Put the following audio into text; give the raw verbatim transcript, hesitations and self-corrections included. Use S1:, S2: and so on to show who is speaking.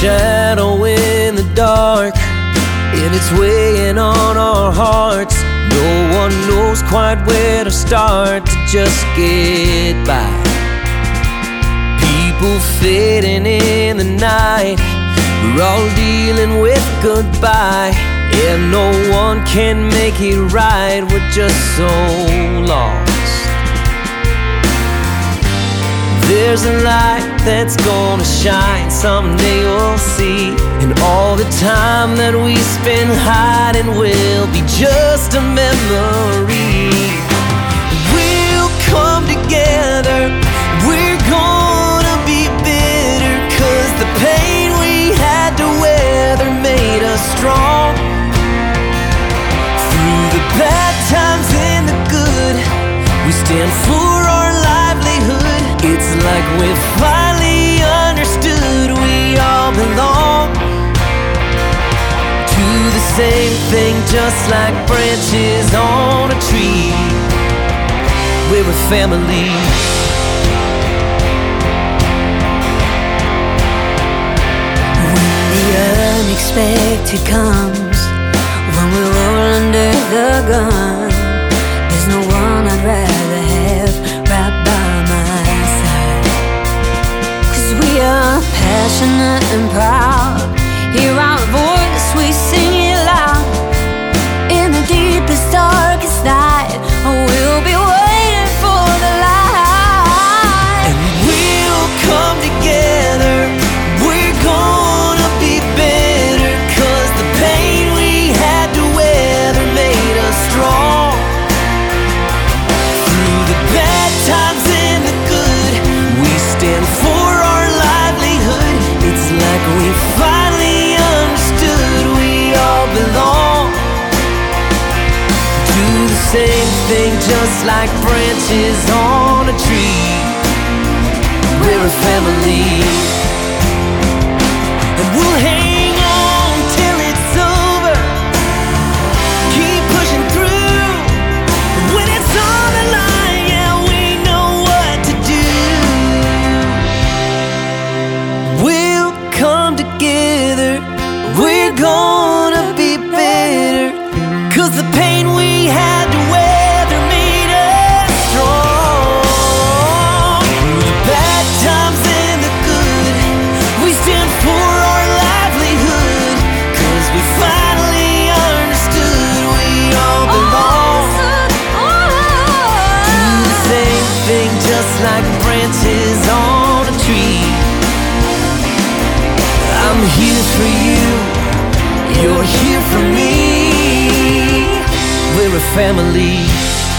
S1: shadow in the dark, and it's weighing on our hearts. No one knows quite where to start to just get by. People fading in the night, we're all dealing with goodbye. And no one can make it right, we're just so lost. There's a light that's gonna shine, someday you'll see. And all the time that we spend hiding will be just a memory. We'll come together, we're gonna be bitter, 'cause the pain we had to weather made us strong. Through the bad times and the good, we stand for our livelihood. It's like we finally understood we all belong to the same thing, just like branches on a tree. We're a family.
S2: When the unexpected comes, when we're all under the gun, there's no one I'd rather have right by my side. 'Cause we are passionate and proud, hear our voice, we sing it loud. In the deepest, darkest night, we'll be waiting for the light.
S1: And we'll come together, we're gonna be better, 'cause the pain we had to weather made us strong. Through the bad times and the good, we stand for our livelihood. It's like we finally understood we all belong to the same thing, just like branches on a tree. We're a family, and we'll hang on till it's over. Keep pushing through when it's on the line. Yeah, we know what to do. We'll come together, we're gonna be better, 'cause the pain we had to weather made us strong. Through the bad times and the good, we stand for our livelihood, 'cause we finally understood we all belong to the same thing, just like branches on a tree. I'm here for you, you're here for me. We're a family.